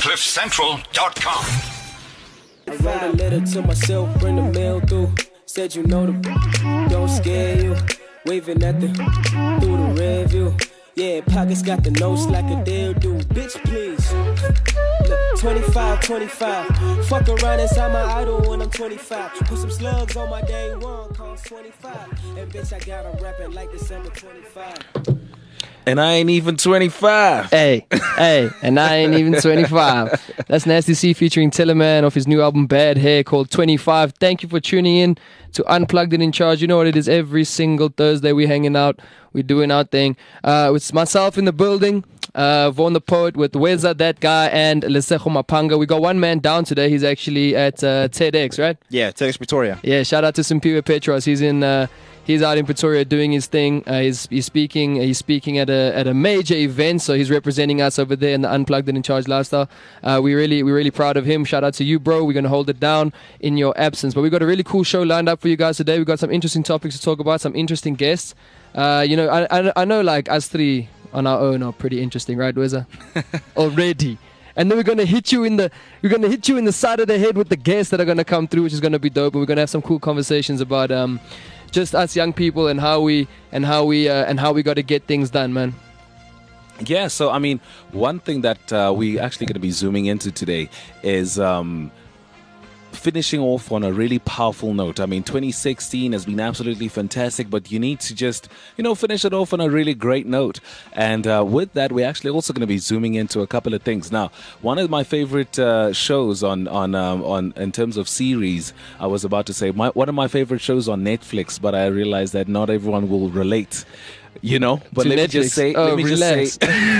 CliffCentral.com. I wrote a letter to myself, bring the mail through. Said you know the don't scare you. Waving at the through the rear view. Yeah, pockets got the notes like a dare do. Bitch, please. Look, 25. Fuck around inside my idol when I'm 25. Put some slugs on my day one, cost 25. And bitch, I got 'em rapping like December 25. And I ain't even 25. Hey, and I ain't even 25. That's Nasty C featuring Teleman off his new album Bad Hair called 25. Thank you for tuning in to Unplugged and In Charge. You know what it is, every single Thursday we're hanging out, we're doing our thing. It's myself in the building, Vaughn the Poet with Weza, that guy, and Lesejo Mapanga. We got one man down today. He's actually at TEDx, right? Yeah, TEDx Pretoria. Yeah, shout out to Simpiwe Petros. He's out in Pretoria doing his thing. He's speaking at a major event, so he's representing us over there in the Unplugged and In Charge lifestyle. We're really proud of him. Shout out to you, bro. We're gonna hold it down in your absence. But we got a really cool show lined up for you guys today. We got some interesting topics to talk about, some interesting guests. I know like us three on our own are pretty interesting, right, Weza? Already. And then we're gonna hit you in the side of the head with the guests that are gonna come through, which is gonna be dope. And we're gonna have some cool conversations about just us young people and how we got to get things done, man. Yeah, so I mean, one thing that we actually going to be zooming into today is finishing off on a really powerful note. I mean, 2016 has been absolutely fantastic, but you need to just, finish it off on a really great note. And with that, we're actually also going to be zooming into a couple of things. Now, one of my favorite shows on in terms of series, I was about to say, one of my favorite shows on Netflix, but I realized that not everyone will relate. But let me just say, relax.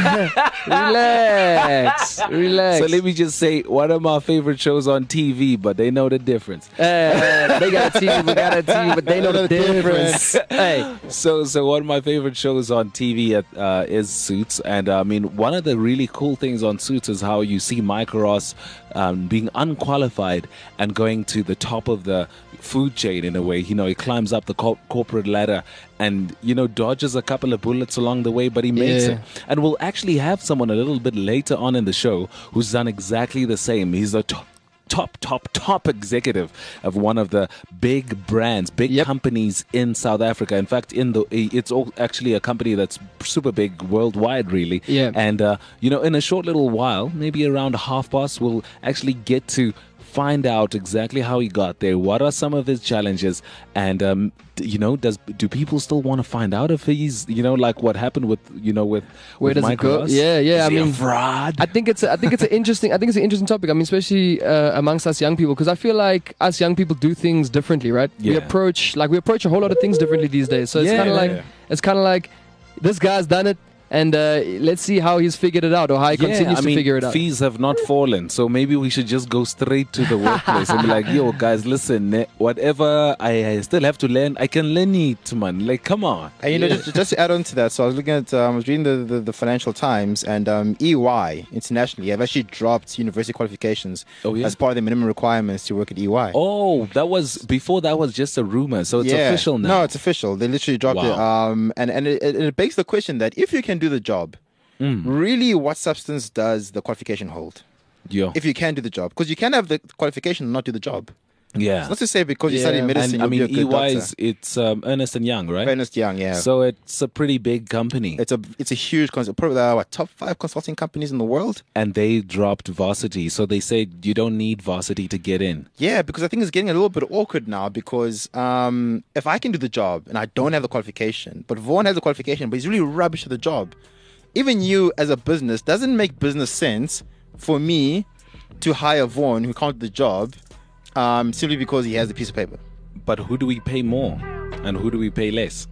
Relax. So let me just say, one of my favorite shows on TV, but they know the difference. They got a TV, we got a TV, but they know the difference. Hey. So one of my favorite shows on TV is Suits, and I mean, one of the really cool things on Suits is how you see Mike Ross being unqualified and going to the top of the food chain in a way. He climbs up the corporate ladder and dodges a couple of bullets along the way, but he makes it. And we'll actually have someone a little bit later on in the show who's done exactly the same. He's a top executive of one of the big brands, companies in South Africa. In fact, it's all actually a company that's super big worldwide, really. Yeah. And in a short little while, maybe around past, we'll actually get to find out exactly how he got there, what are some of his challenges, and do people still want to find out if he's like what happened with where does Mike it go? Ross? Yeah. I mean, a fraud. I think it's an interesting topic. I mean, especially amongst us young people, because I feel like us young people do things differently, right? Yeah. We approach a whole lot of things differently these days. So it's kind of like this guy's done it. And let's see how he's figured it out, or how he continues to figure it out. Fees have not fallen, so maybe we should just go straight to the workplace and be like, yo, guys, listen, whatever I still have to learn, I can learn it, man. Like, come on. And just to add on to that, so I was looking at, I was reading the Financial Times, and EY internationally have actually dropped university qualifications as part of the minimum requirements to work at EY. Oh, that was just a rumor, so it's official now. No, it's official. They literally dropped it. And it begs the question that if you can do the job, really, what substance does the qualification hold? Yeah. If you can do the job, because you can have the qualification and not do the job. Yeah. It's not to say because you study medicine, and, you'll be a good EY doctor. it's Ernst & Young, right? Ernst & Young, yeah. So it's a pretty big company. It's a huge, probably top 5 consulting companies in the world. And they dropped varsity, so they said you don't need varsity to get in. Yeah, because I think it's getting a little bit awkward now, because if I can do the job and I don't have the qualification, but Vaughn has the qualification, but he's really rubbish at the job, even you as a business, doesn't make business sense for me to hire Vaughn who can't do the job simply because he has a piece of paper. But who do we pay more and who do we pay less?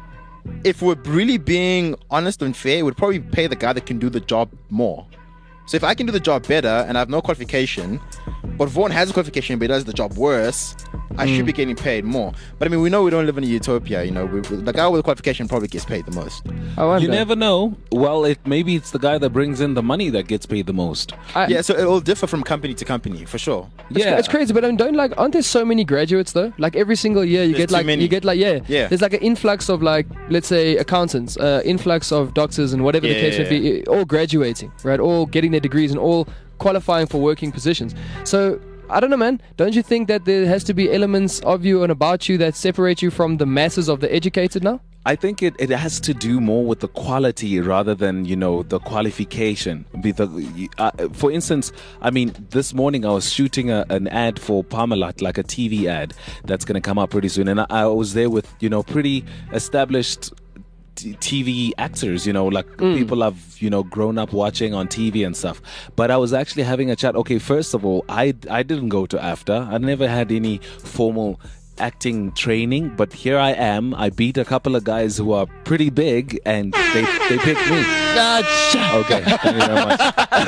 If we're really being honest and fair, we'd probably pay the guy that can do the job more. So if I can do the job better and I have no qualification, but Vaughn has a qualification but he does the job worse, I should be getting paid more. But I mean, we know we don't live in a utopia. The guy with the qualification probably gets paid the most. You never know. Well, maybe it's the guy that brings in the money that gets paid the most. So it will differ from company to company for sure. It's crazy, but I mean, aren't there so many graduates though? Like every single year there's there's like an influx of, like, let's say accountants, influx of doctors and whatever the case may be, all graduating, right? All getting their degrees and all qualifying for working positions. So I don't know, man. Don't you think that there has to be elements of you and about you that separate you from the masses of the educated now? I think it has to do more with the quality rather than, the qualification. For instance, I mean, this morning I was shooting an ad for Parmalat, like a TV ad that's going to come up pretty soon. And I was there with, pretty established TV actors, people I've, grown up watching on TV and stuff. But I was actually having a chat. Okay, first of all, I didn't go to AFTA. I never had any formal acting training, but here I am. I beat a couple of guys who are pretty big, and they picked me. Okay, thank you very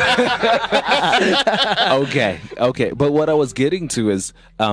much. Okay. But what I was getting to is,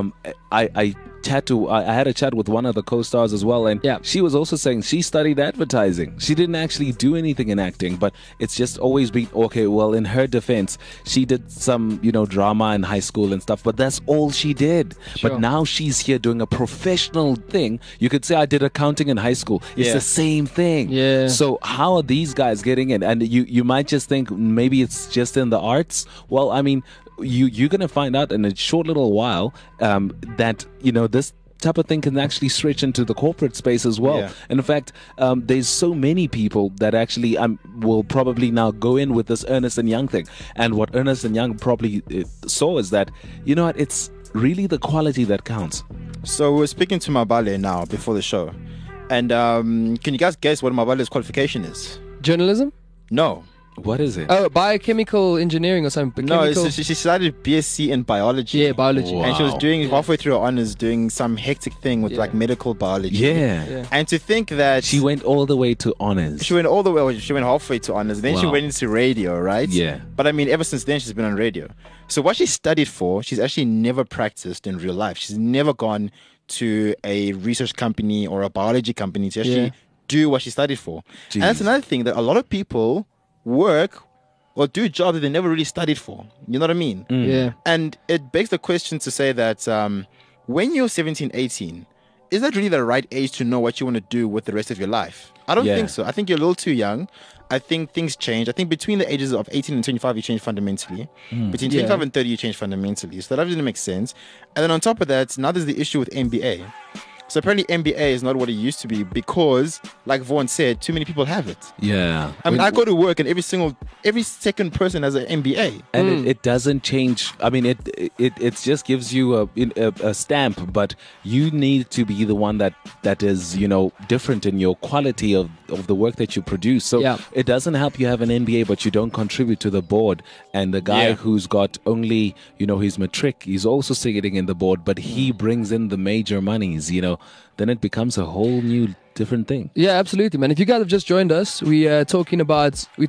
I had a chat with one of the co-stars as well, and she was also saying she studied advertising. She didn't actually do anything in acting, but it's just always been okay. Well, in her defense, she did some drama in high school and stuff, but that's all she did. Sure. But now she's here doing a professional thing. You could say I did accounting in high school. It's the same thing. Yeah. So how are these guys getting in? And you might just think maybe it's just in the arts. Well, I mean, you're going to find out in a short little while that this type of thing can actually stretch into the corporate space as well. And in fact, there's so many people that actually will probably now go in with this Ernst & Young thing. And what Ernst & Young probably saw is that, it's really the quality that counts. So we're speaking to Mabale now before the show. And can you guys guess what Mabale's qualification is? Journalism? No. What is it? Oh, biochemical engineering or something. No, she studied BSc in biology. Yeah, biology. And she was doing halfway through her honors, doing some hectic thing with like medical biology. Yeah. And to think that she went all the way to honors. She went all the way. She went halfway to honors. Then she went into radio, right? Yeah. But I mean, ever since then, she's been on radio. So what she studied for, she's actually never practiced in real life. She's never gone to a research company or a biology company to actually do what she studied for. Jeez. And that's another thing, that a lot of people work or do jobs that they never really studied for. You know what I mean? Yeah. And it begs the question to say that when you're 17, 18, is that really the right age to know what you want to do with the rest of your life? I don't think so. I think you're a little too young. I think things change. I think between the ages of 18 and 25, you change fundamentally. Between 25 and 30, you change fundamentally. So that doesn't make sense. And then on top of that, now there's the issue with MBA. So apparently MBA is not what it used to be because, like Vaughan said, too many people have it. Yeah. I mean, I go to work and every second person has an MBA. And it doesn't change. I mean, it just gives you a stamp, but you need to be the one that is, different in your quality of the work that you produce. So it doesn't help you have an MBA, but you don't contribute to the board. And the guy who's got only, his matric, he's also sitting in the board, but he brings in the major monies, then it becomes a whole new different thing. Yeah, absolutely, man. If you guys have just joined us, we're talking about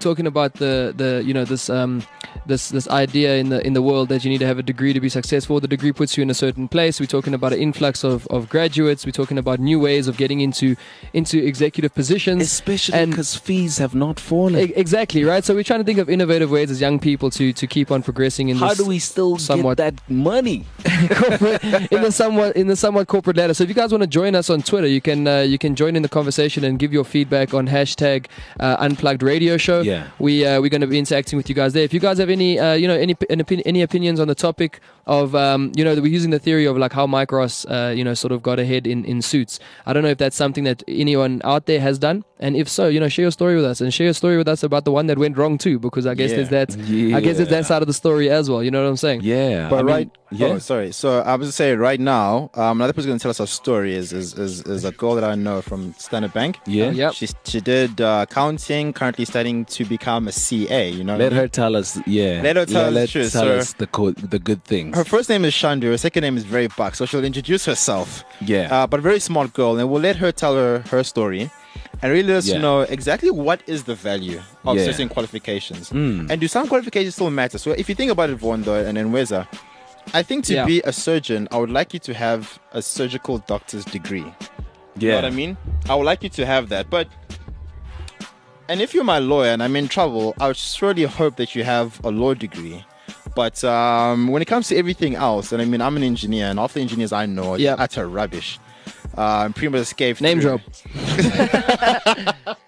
this idea in the world that you need to have a degree to be successful. The degree puts you in a certain place. We're talking about an influx of graduates. We're talking about new ways of getting into executive positions, especially because fees have not fallen. Exactly, right? So we're trying to think of innovative ways as young people to keep on progressing in this. How do we still get that money in the somewhat corporate ladder? So if you guys want to join us on Twitter, you can join in the conversation and give your feedback on hashtag Unplugged Radio Show. Yeah, we're going to be interacting with you guys there. If you guys have any opinions on the topic of we're using the theory of like how Mike Ross sort of got ahead in Suits. I don't know if that's something that anyone out there has done, and if so, share your story with us, and share your story with us about the one that went wrong too, because I guess there's that. I guess there's that side of the story as well. You know what I'm saying? Yeah. But oh, sorry. So I was to say right now, another person going to tell us our story is a girl that I know from Standard Bank. Yeah. Yep. She did accounting, currently studying to become a CA. Let her tell us. Yeah. Let her tell us the good things. Her first name is Shandu. Her second name is Very Buck. So she'll introduce herself. Yeah. But a very smart girl, and we'll let her tell her story. And really let us know exactly what is the value of certain qualifications. And do some qualifications still matter? So if you think about it, Vaughan, though, and then Weza, I think to be a surgeon, I would like you to have a surgical doctor's degree. You know what I mean? I would like you to have that. And if you're my lawyer and I'm in trouble, I would surely hope that you have a law degree. But when it comes to everything else, and I mean, I'm an engineer, and all the engineers I know are utter rubbish. Pretty much escaped. Name drop.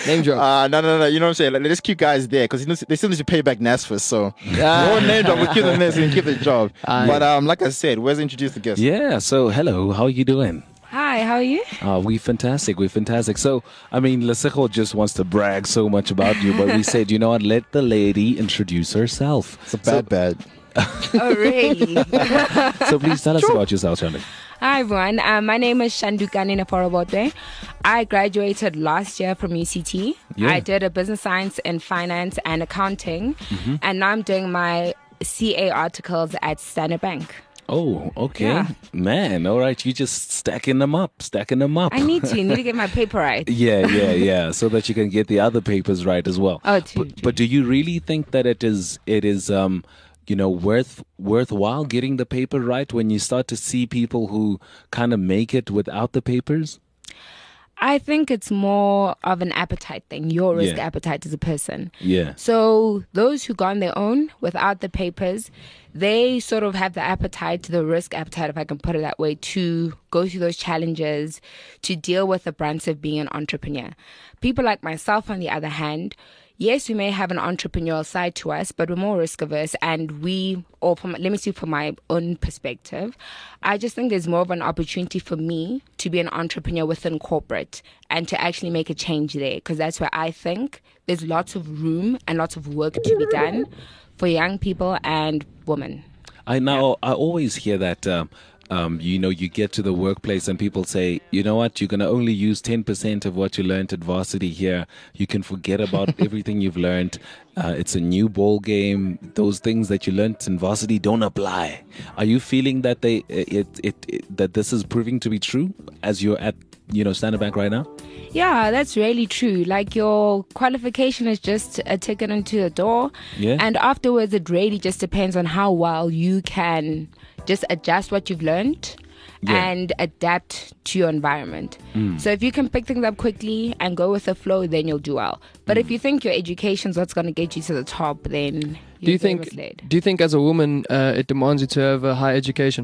Name drop. No. You know what I'm saying? Like, let's keep guys there because they still need to pay back NSFAS. So no name drop. We'll keep them there so we can keep the job. But like I said, where's introduce the guest? Yeah. So hello, how are you doing? Hi, how are you? We're fantastic. So, I mean, Lesego just wants to brag so much about you, but we said, you know what, let the lady introduce herself. It's a bad. Oh, really? So please tell us about yourself, Shandu. Hi, everyone. My name is Shandukani Naporobotwe. I graduated last year from UCT. Yeah. I did a business science in finance and accounting, and now I'm doing my CA articles at Standard Bank. Oh, okay. Yeah. Man, all right. You just stacking them up. I need to get my paper right. Yeah. So that you can get the other papers right as well. Oh, true. But do you really think that it is worthwhile getting the paper right when you start to see people who kind of make it without the papers? I think it's more of an appetite thing, your risk Yeah. appetite as a person. Yeah. So those who go on their own without the papers, they sort of have the appetite, the risk appetite, if I can put it that way, to go through those challenges, to deal with the brunt of being an entrepreneur. People like myself, on the other hand, yes, we may have an entrepreneurial side to us, but we're more risk averse. And let me speak from my own perspective. I just think there's more of an opportunity for me to be an entrepreneur within corporate and to actually make a change there, because that's where I think there's lots of room and lots of work to be done for young people and women. I always hear that. You get to the workplace and people say, you know what, you're going to only use 10% of what you learned at varsity here. You can forget about everything you've learned. It's a new ball game. Those things that you learned in varsity don't apply. Are you feeling that that this is proving to be true as you're at Standard Bank right now? Yeah, that's really true. Like, your qualification is just a ticket into the door. Yeah. And afterwards, it really just depends on how well you can just adjust what you've learned and adapt to your environment. So if you can pick things up quickly and go with the flow, then you'll do well. But if you think your education's what's going to get you to the top, then Do you think as a woman it demands you to have a high education?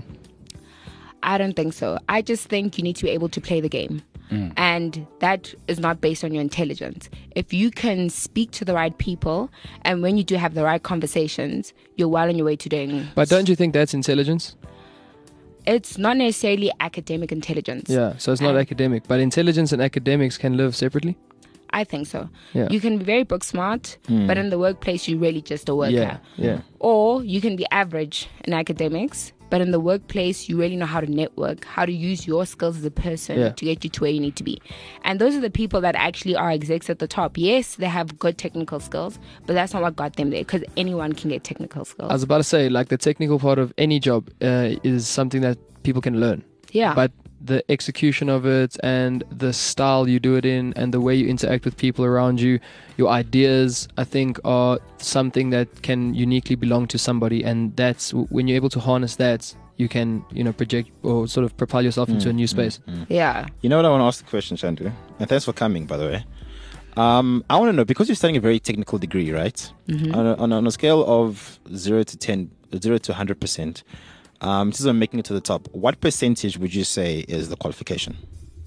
I don't think so. I just think you need to be able to play the game. And that is not based on your intelligence. If you can speak to the right people, and when you do have the right conversations, you're well on your way to doing. But don't you think that's intelligence? It's not necessarily academic intelligence. Yeah, so it's not academic. But intelligence and academics can live separately? I think so. Yeah. You can be very book smart, but in the workplace, you're really just a worker. Yeah. Or you can be average in academics, but in the workplace, you really know how to network, how to use your skills as a person to get you to where you need to be. And those are the people that actually are execs at the top. Yes, they have good technical skills, but that's not what got them there, because anyone can get technical skills. I was about to say, like, the technical part of any job is something that people can learn. Yeah. But the execution of it and the style you do it in and the way you interact with people around you, your ideas, I think, are something that can uniquely belong to somebody. And that's when you're able to harness that, you can, project or sort of propel yourself into a new space. Yeah. You know what, I want to ask the question, Shandu? And thanks for coming, by the way. I want to know, because you're studying a very technical degree, right? On a scale of 0 to 100%, this is making it to the top. What percentage would you say is the qualification?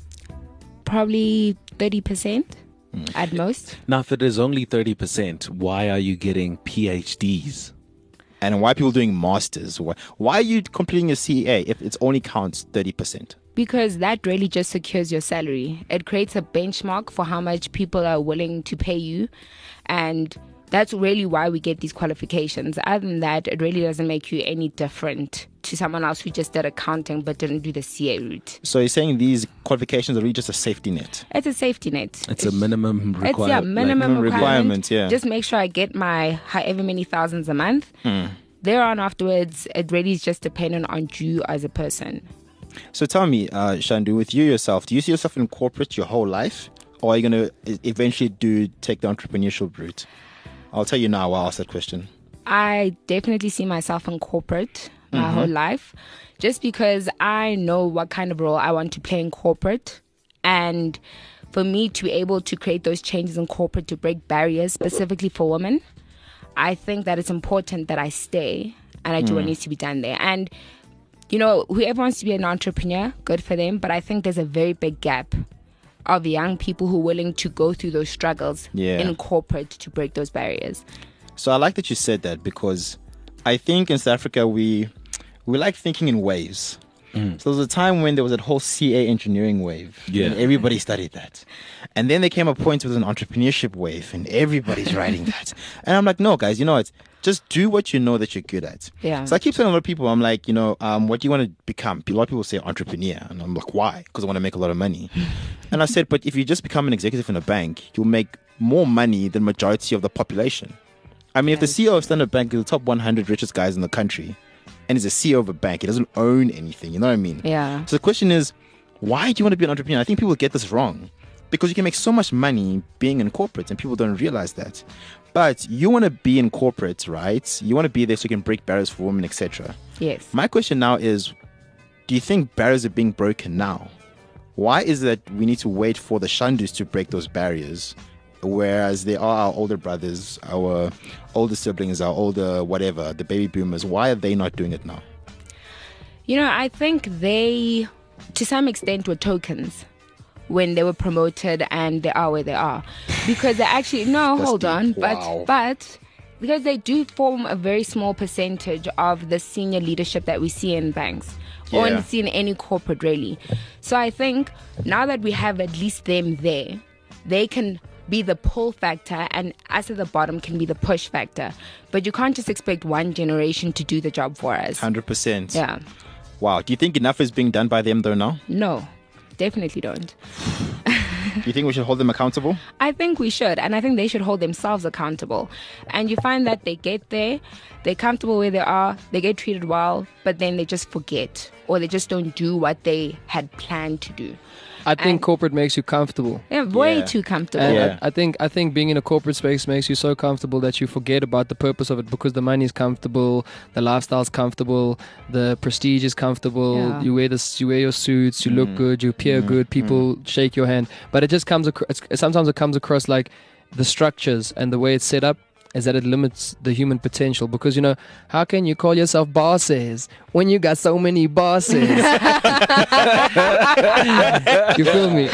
Probably 30% at most. Now, if it is only 30%, why are you getting PhDs? And why are people doing masters? Why are you completing a CA if it only counts 30%? Because that really just secures your salary. It creates a benchmark for how much people are willing to pay you. And that's really why we get these qualifications. Other than that, it really doesn't make you any different to someone else who just did accounting but didn't do the CA route. So you're saying these qualifications are really just a safety net? It's a safety net. It's a minimum requirement. It's minimum requirement. Yeah. Just make sure I get my however many thousands a month. Thereon afterwards, it really is just dependent on you as a person. So tell me, Shandu, with you yourself, do you see yourself in corporate your whole life? Or are you going to eventually take the entrepreneurship route? I'll tell you now, I'll ask that question. I definitely see myself in corporate my whole life, just because I know what kind of role I want to play in corporate. And for me to be able to create those changes in corporate to break barriers, specifically for women, I think that it's important that I stay and I do what needs to be done there. And, whoever wants to be an entrepreneur, good for them. But I think there's a very big gap of young people who are willing to go through those struggles Yeah. in corporate to break those barriers. So I like that you said that, because I think in South Africa we like thinking in waves. So there was a time when there was that whole CA engineering wave. Yeah. And everybody studied that. And then there came a point with an entrepreneurship wave and everybody's writing that. And I'm like, no, guys, you know what? Just do what you know that you're good at. Yeah. So I keep telling a lot of people, I'm like, what do you want to become? A lot of people say entrepreneur. And I'm like, why? Because I want to make a lot of money. And I said, but if you just become an executive in a bank, you'll make more money than majority of the population. I mean, if the CEO of Standard Bank is the top 100 richest guys in the country, and he's a CEO of a bank, he doesn't own anything, you know what I mean? Yeah. So the question is, why do you want to be an entrepreneur? I think people get this wrong, because you can make so much money being in corporate, and people don't realize that. But you want to be in corporate, right? You want to be there so you can break barriers for women, etc. Yes. My question now is, do you think barriers are being broken now? Why is it that we need to wait for the Shandus to break those barriers, whereas they are our older brothers, our older siblings, our older whatever, the baby boomers? Why are they not doing it now? I think they, to some extent, were tokens when they were promoted and they are where they are. Because they actually, no, That's hold deep. on. Wow. But because they do form a very small percentage of the senior leadership that we see in banks or Yeah. see in any corporate, really. So I think now that we have at least them there, they can be the pull factor and us at the bottom can be the push factor. But you can't just expect one generation to do the job for us. 100%. Yeah. Wow. Do you think enough is being done by them though now? No, definitely don't. Do you think we should hold them accountable? I think we should, and I think they should hold themselves accountable. And you find that they get there, they're comfortable where they are, they get treated well, but then they just forget or they just don't do what they had planned to do. I think And- corporate makes you comfortable. They're way Yeah. too comfortable. And Yeah. I think being in a corporate space makes you so comfortable that you forget about the purpose of it, because the money is comfortable, the lifestyle's comfortable, the prestige is comfortable. Yeah. You wear your suits, you look good, you appear good, people shake your hand. But it just comes across. Sometimes it comes across like the structures and the way it's set up is that it limits the human potential, because how can you call yourself bosses when you got so many bosses? You feel me?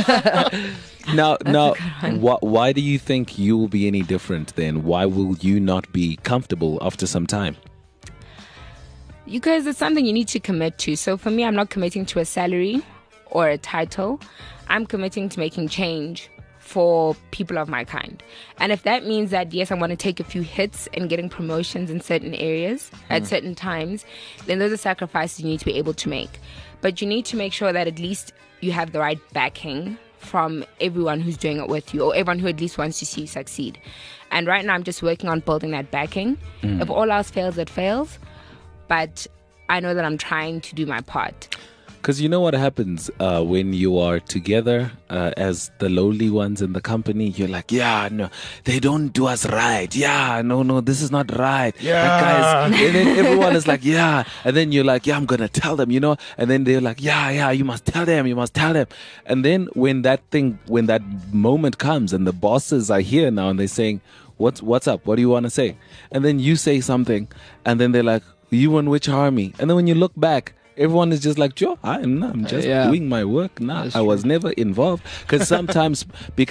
Now, why do you think you will be any different then? Why will you not be comfortable after some time? Because it's something you need to commit to. So for me, I'm not committing to a salary or a title. I'm committing to making change for people of my kind. And if that means that, yes, I want to take a few hits and getting promotions in certain areas at certain times, then those are sacrifices you need to be able to make. But you need to make sure that at least you have the right backing from everyone who's doing it with you, or everyone who at least wants to see you succeed. And right now I'm just working on building that backing. If all else fails, it fails. But I know that I'm trying to do my part. Because you know what happens when you are together as the lowly ones in the company. You're like, yeah, no, they don't do us right. Yeah, no, this is not right. That guy's, and then everyone is like, yeah. And then you're like, yeah, I'm going to tell them, And then they're like, yeah, you must tell them. And then when that moment comes and the bosses are here now and they're saying, what's up? What do you want to say? And then you say something and then they're like, you in which army? And then when you look back, everyone is just like, Joe, I'm just doing my work. Nah, I was never involved. Because sometimes,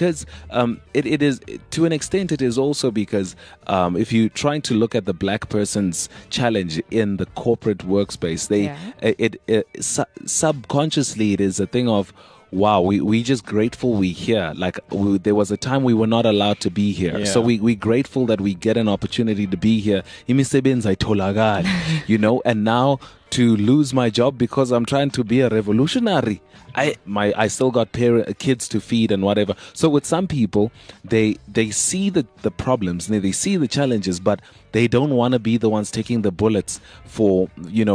it is, to an extent, it is also because if you're trying to look at the black person's challenge in the corporate workspace, subconsciously, it is a thing of, wow, we just grateful we here. Like there was a time we were not allowed to be here, Yeah. so we grateful that we get an opportunity to be here. Imisebenzi ayitholakali, and now to lose my job because I'm trying to be a revolutionary. I still got kids to feed and whatever. So with some people, they see the problems, they see the challenges, but they don't want to be the ones taking the bullets for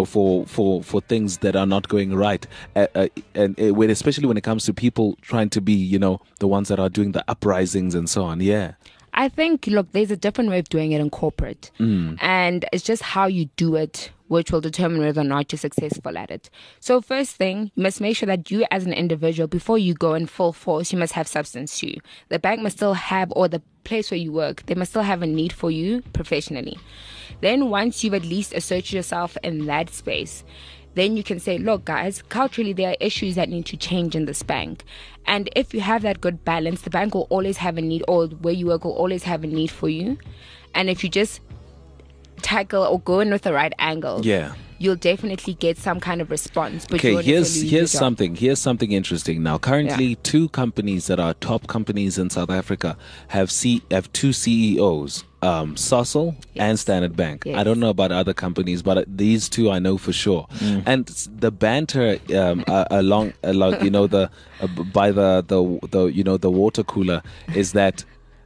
things that are not going right. Especially when it comes to people trying to be, the ones that are doing the uprisings and so on. Yeah. I think, look, there's a different way of doing it in corporate. And it's just how you do it which will determine whether or not you're successful at it. So first thing, you must make sure that you as an individual, before you go in full force, you must have substance too. The bank must still have, or the place where you work, they must still have a need for you professionally. Then once you've at least asserted yourself in that space, then you can say, look, guys, culturally, there are issues that need to change in this bank. And if you have that good balance, the bank will always have a need, or where you work will always have a need for you. And if you just tackle or go in with the right angle, Yeah. you'll definitely get some kind of response. But you Okay, won't necessarily lose your here's job. something interesting. Now, currently, Yeah. two companies that are top companies in South Africa have two CEOs, Sasol and Yes. Standard Bank. I Yes. don't know about other companies, but these two I know for sure. And the banter along by the water cooler is that.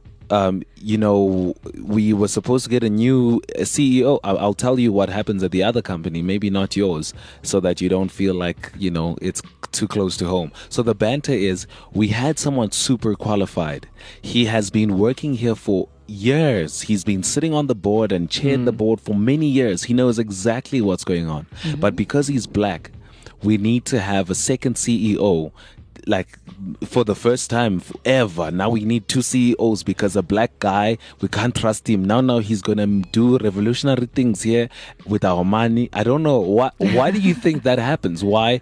We were supposed to get a new CEO. I'll tell you what happens at the other company, maybe not yours, so that you don't feel like, it's too close to home. So the banter is, we had someone super qualified. He has been working here for years. He's been sitting on the board and chaired the board for many years. He knows exactly what's going on. But because he's black, we need to have a second CEO, like for the first time ever. Now we need two CEOs because a black guy, we can't trust him. Now he's gonna do revolutionary things here with our money. I don't know why do you think that happens? Why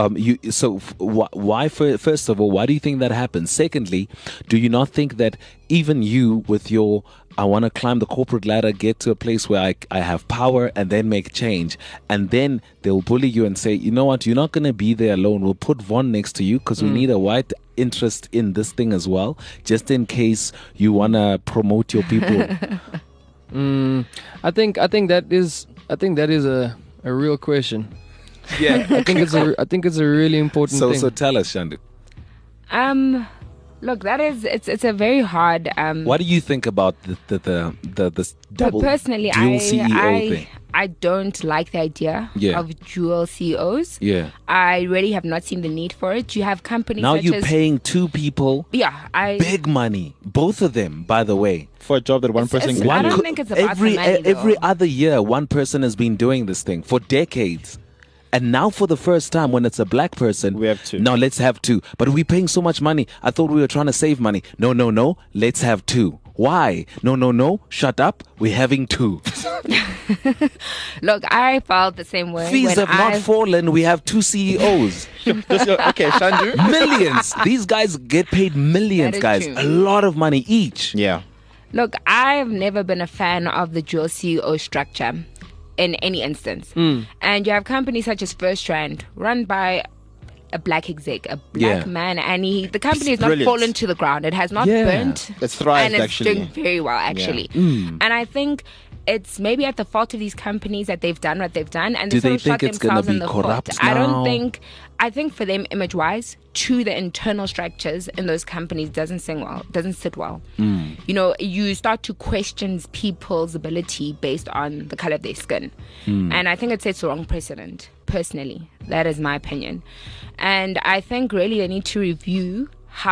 first of all, why do you think that happens? Secondly, do you not think that even you with your I want to climb the corporate ladder, get to a place where I have power and then make change. And then they'll bully you and say, you know what, you're not going to be there alone. We'll put Von next to you because we need a white interest in this thing as well, just in case you want to promote your people. I think that is a real question. Yeah. I think it's a really important thing. So tell us, Shandu. Look, that is it's a very hard. What do you think about the double personally, dual CEO thing? I don't like the idea Yeah. of dual CEOs. Yeah. I really have not seen the need for it. You have companies Now such you're as paying two people big money, both of them, by the way. For a job that one person it's- can I do. don't think it's about every the money, every though. other year, one person has been doing this thing for decades. And now for the first time, when it's a black person, We have two. Now let's have two. But we're paying so much money. I thought we were trying to save money. No. Let's have two. Why? No. Shut up. We're having two. Look, I felt the same way. Fees when have not I- fallen. We have two CEOs. Okay, Shandu. Millions. These guys get paid millions, That is guys. true. A lot of money each. Yeah. Look, I've never been a fan of the dual CEO structure in any instance. And you have companies such as FirstRand, run by a black exec, a black Yeah. man, and the company has not Brilliant. fallen to the ground. It has not Yeah. burnt. It's thrived, and it's actually. doing very well, actually. And I think it's maybe at the fault of these companies that they've done what they've done, and Do they they sort of think shot it's gonna themselves in be the foot. corrupt I now? don't think. I think for them, image-wise, to the internal structures in those companies doesn't sit well. You start to question people's ability based on the color of their skin, and I think it sets the wrong precedent. Personally, that is my opinion, and I think really they need to review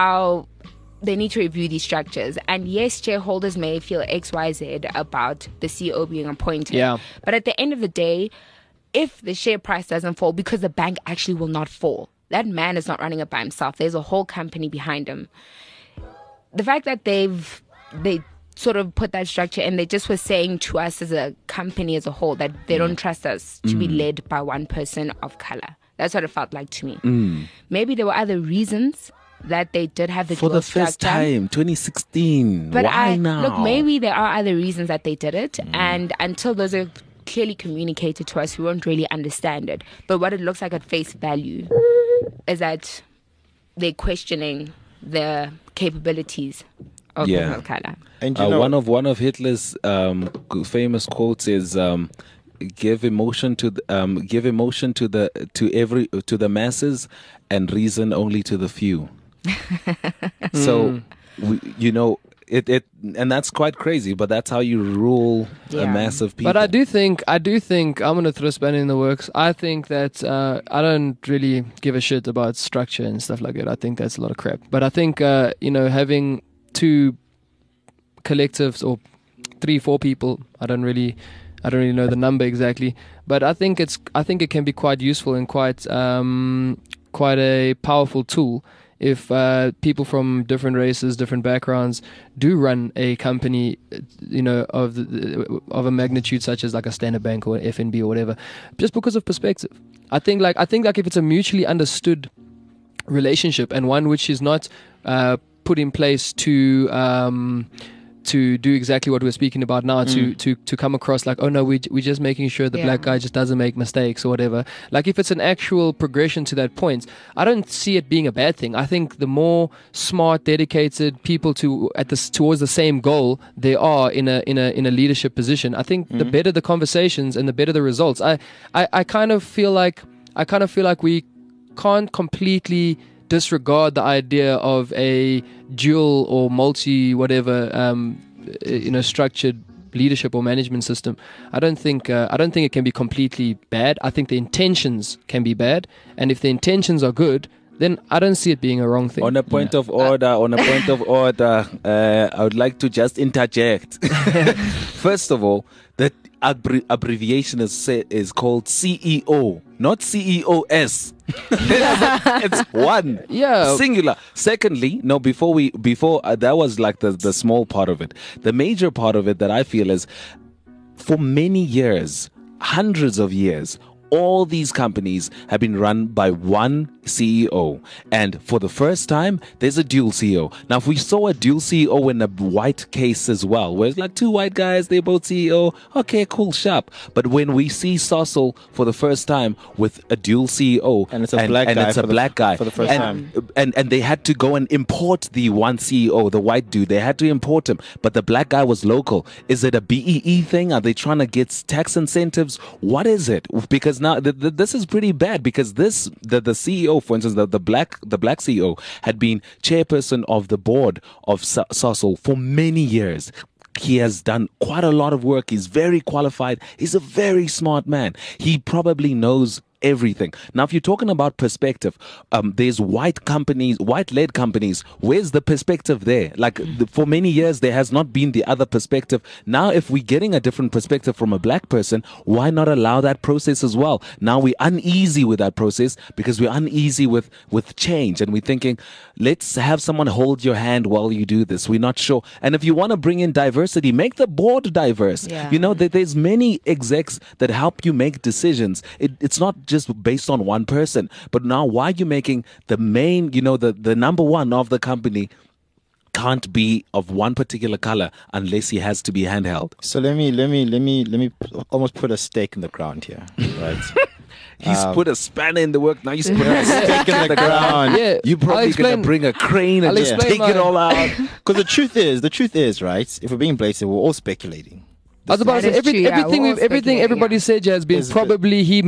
these structures. And yes, shareholders may feel XYZ about the CEO being appointed. Yeah. But at the end of the day, if the share price doesn't fall, because the bank actually will not fall, that man is not running it by himself. There's a whole company behind him. The fact that they sort of put that structure and they just were saying to us as a company as a whole that they don't trust us to be led by one person of color. That's what it felt like to me. Maybe there were other reasons that they did have the For dual the first structure. time, 2016. But Why now? look, maybe there are other reasons that they did it, and until those are clearly communicated to us, we won't really understand it. But what it looks like at face value is that they're questioning the capabilities of Yeah. people of color. And you know, one of Hitler's famous quotes is give emotion to the masses and reason only to the few. So it and that's quite crazy, but that's how you rule a Yeah. mass of people. But I do think I'm gonna throw a spanner in the works. I think that I don't really give a shit about structure and stuff like that. I think that's a lot of crap. But I think having two collectives or 3-4 people, I don't really know the number exactly, but I think it can be quite useful and quite a powerful tool if people from different races, different backgrounds do run a company, of a magnitude such as like a Standard Bank or FNB or whatever, just because of perspective. I think like if it's a mutually understood relationship and one which is not put in place to do exactly what we're speaking about now, to come across like, oh no, we're just making sure the black guy just doesn't make mistakes or whatever. Like if it's an actual progression to that point, I don't see it being a bad thing. I think the more smart, dedicated people towards the same goal they are in a leadership position, I think the better the conversations and the better the results. I kind of feel like we can't completely disregard the idea of a dual or multi whatever structured leadership or management system. I don't think it can be completely bad. I think the intentions can be bad, and if the intentions are good, then I don't see it being a wrong thing. On a point of order, I would like to just interject. First of all, that abbreviation is called CEO, not CEOS. It's one, singular. Secondly, no, before that was like the small part of it. The major part of it that I feel is, for many years, hundreds of years, all these companies have been run by one CEO, and for the first time there's a dual CEO. Now if we saw a dual CEO in a white case as well, where it's like two white guys, they're both CEO, okay, cool, sharp. But when we see Sasol for the first time with a dual CEO, and it's a black guy for the first time, and they had to go and import the one CEO, the white dude, they had to import him, but the black guy was local. Is it a BEE thing? Are they trying to get tax incentives? What is it? Because now this is pretty bad, because the CEO, for instance, the black CEO had been chairperson of the board of Sasol for many years. He has done quite a lot of work. He's very qualified. He's a very smart man. He probably knows everything. Now, if you're talking about perspective, there's white-led companies. Where's the perspective there? Like for many years, there has not been the other perspective. Now, if we're getting a different perspective from a black person, why not allow that process as well? Now we're uneasy with that process because we're uneasy with change, and we're thinking, let's have someone hold your hand while you do this. We're not sure. And if you want to bring in diversity, make the board diverse. Yeah. There's many execs that help you make decisions. It's not just based on one person. But now, why are you making the main, the number one of the company can't be of one particular color unless he has to be handheld? So let me almost put a stake in the ground here, right? He's put a spanner in the work. Now he's put a stake in the ground. Yeah, You're probably going to bring a crane and just take it all out. Because the truth is, right? If we're being blatant, we're all speculating. I was about to say everything everybody said has been probably he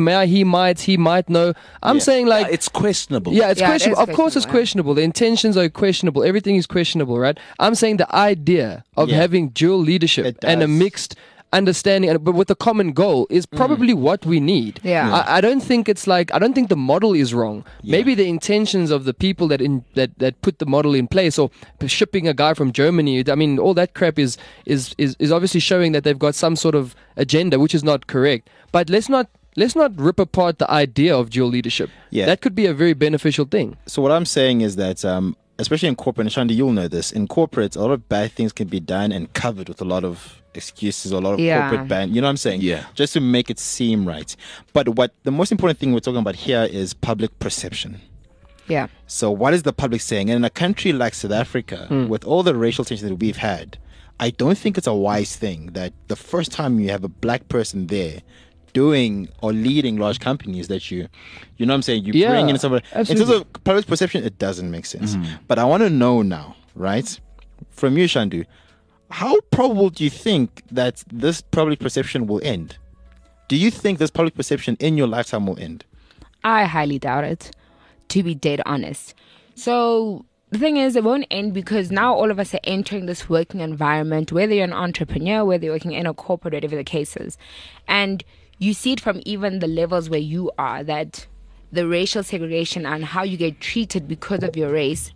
might know. I'm saying like it's questionable. Yeah, it's questionable. Of course, it's questionable. The intentions are questionable. Everything is questionable, right? I'm saying the idea of having dual leadership and a mixed understanding, but with a common goal, is probably what we need. Yeah. I don't think the model is wrong. Maybe the intentions of the people that put the model in place, or shipping a guy from Germany, I mean, all that crap is obviously showing that they've got some sort of agenda, which is not correct. But let's not rip apart the idea of dual leadership. Yeah. That could be a very beneficial thing. So what I'm saying is that, especially in corporate, and Shandi, you'll know this, in corporate, a lot of bad things can be done and covered with a lot of excuses, a lot of corporate ban. You know what I'm saying? Yeah. Just to make it seem right. But what the most important thing we're talking about here is public perception. Yeah. So what is the public saying? And in a country like South Africa, with all the racial tension that we've had, I don't think it's a wise thing that the first time you have a black person there doing or leading large companies, that you know what I'm saying, you bring in somebody. Absolutely. In terms of public perception, it doesn't make sense. But I want to know now, right, from you, Shandu, how probable do you think that this public perception will end? Do you think this public perception in your lifetime will end? I highly doubt it, to be dead honest. So the thing is, it won't end because now all of us are entering this working environment, whether you're an entrepreneur, whether you're working in a corporate, whatever the case is. And you see it from even the levels where you are, that the racial segregation and how you get treated because of your race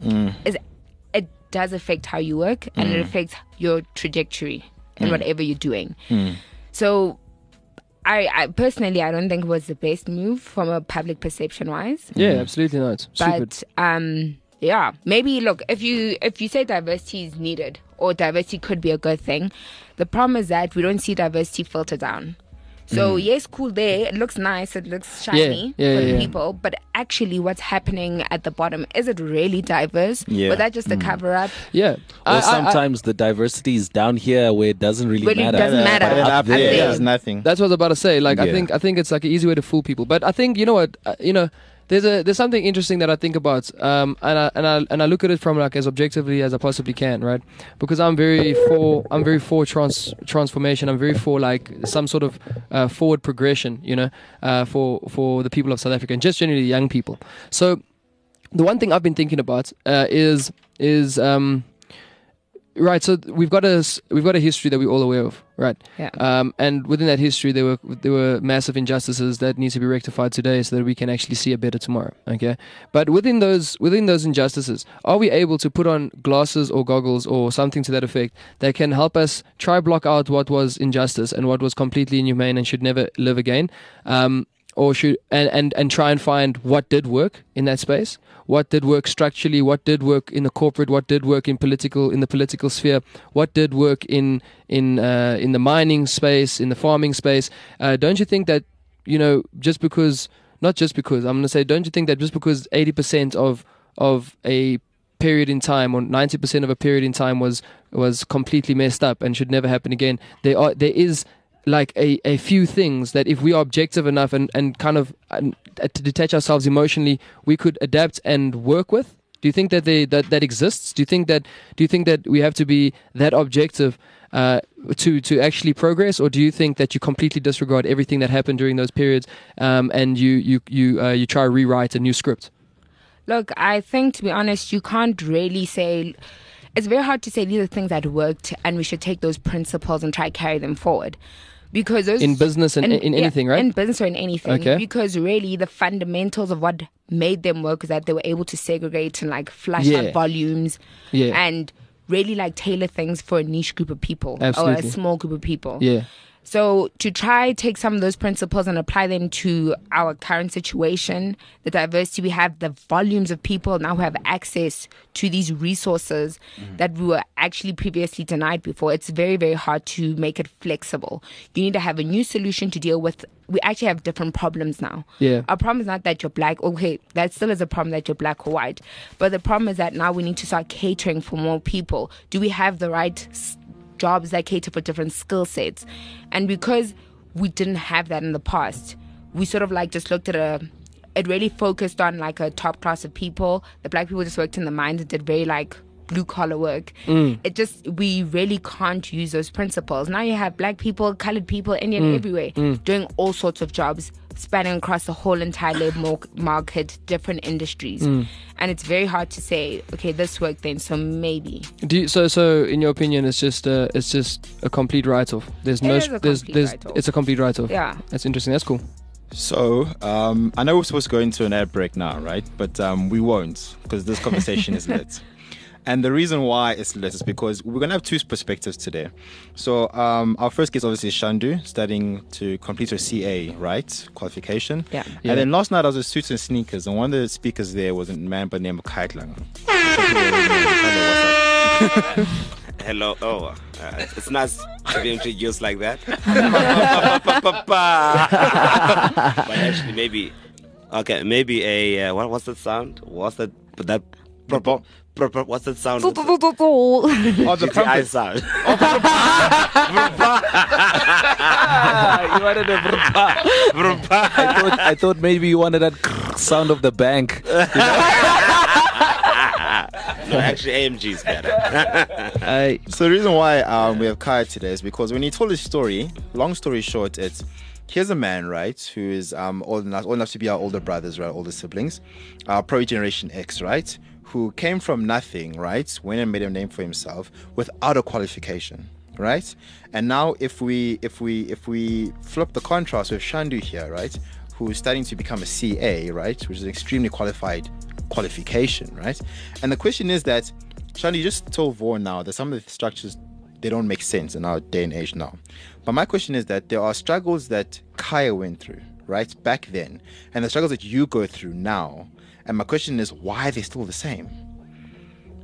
it does affect how you work, and it affects your trajectory in whatever you're doing. So I personally, I don't think it was the best move from a public perception wise. Yeah, absolutely not. But Yeah, maybe look, if you say diversity is needed or diversity could be a good thing, the problem is that we don't see diversity filter down. So yes, cool there. It looks nice. It looks shiny for the people. But actually, what's happening at the bottom, is it really diverse? Yeah. Or that just a cover up? Yeah. Or sometimes the diversity is down here where it doesn't really Really matter. doesn't matter. But then Up up there, there. there's nothing. That's what I was about to say. Like, Yeah. I think it's like an easy way to fool people. But I think, you know what, there's something interesting that I think about, and I look at it from like as objectively as I possibly can, right? Because I'm very for transformation. I'm very for like some sort of forward progression, for the people of South Africa and just generally young people. So the one thing I've been thinking about is right. So we've got a history that we're all aware of, right? Yeah. And within that history, there were massive injustices that need to be rectified today, so that we can actually see a better tomorrow. Okay. But within those injustices, are we able to put on glasses or goggles or something to that effect that can help us try block out what was injustice and what was completely inhumane and should never live again? Or should and try and find what did work in that space, what did work structurally, what did work in the corporate, what did work in the political sphere, what did work in the mining space, in the farming space. Don't you think that don't you think that just because 80% of a period in time or 90% of a period in time was completely messed up and should never happen again, there is like a few things that if we are objective enough and kind of to detach ourselves emotionally, we could adapt and work with? Do you think that that exists? Do you think that we have to be that objective to actually progress, or do you think that you completely disregard everything that happened during those periods and you try to rewrite a new script? Look, I think, to be honest, you can't really say. It's very hard to say these are things that worked and we should take those principles and try to carry them forward. Because those, in business and in anything, right? In business or in anything. Okay. Because really the fundamentals of what made them work is that they were able to segregate and like flush out volumes and really like tailor things for a niche group of people. Absolutely. Or a small group of people. Yeah. So to try take some of those principles and apply them to our current situation, the diversity we have, the volumes of people now who have access to these resources that we were actually previously denied before, it's very, very hard to make it flexible. You need to have a new solution to deal with. We actually have different problems now. Yeah. Our problem is not that you're black. Okay, that still is a problem that you're black or white. But the problem is that now we need to start catering for more people. Do we have the right jobs that cater for different skill sets? And because we didn't have that in the past, we sort of like just looked at it really focused on like a top class of people. The black people just worked in the mines and did very like blue collar work. We really can't use those principles. Now you have black people, colored people, Indian everywhere doing all sorts of jobs, spanning across the whole entire labor market, different industries. And it's very hard to say, okay, this worked then, so maybe. So in your opinion, it's just a complete write-off. It's a complete write-off. Yeah. That's interesting. That's cool. So, I know we're supposed to go into an ad break now, right? But we won't, because this conversation is lit. And the reason why it's lit is because we're going to have two perspectives today. So, our first guest obviously is Shandu, studying to complete her CA, right? Qualification. Yeah. And then last night I was at Suits and Sneakers, and one of the speakers there was a man by the name of Kaitlanga. Hello. Oh, it's nice to be introduced like that. But actually, maybe a what's that sound? What's that? What's that sound? Oh, the I trumpet. sound. You wanted a I thought maybe you wanted that sound of the bank. No, actually, AMG is better. So the reason why we have Kai today is because when he told his story, long story short, it's here's a man, right, who is old enough to be our older brothers, right, older siblings, probably Generation X, right, who came from nothing, right, went and made a name for himself without a qualification, right? And now if we flip the contrast with Shandu here, right, who's starting to become a CA, right, which is an extremely qualified qualification, right? And the question is that, Shandu, you just told Vaughan now that some of the structures, they don't make sense in our day and age now. But my question is that there are struggles that Kaya went through, right, back then, and the struggles that you go through now. And my question is, why are they still the same?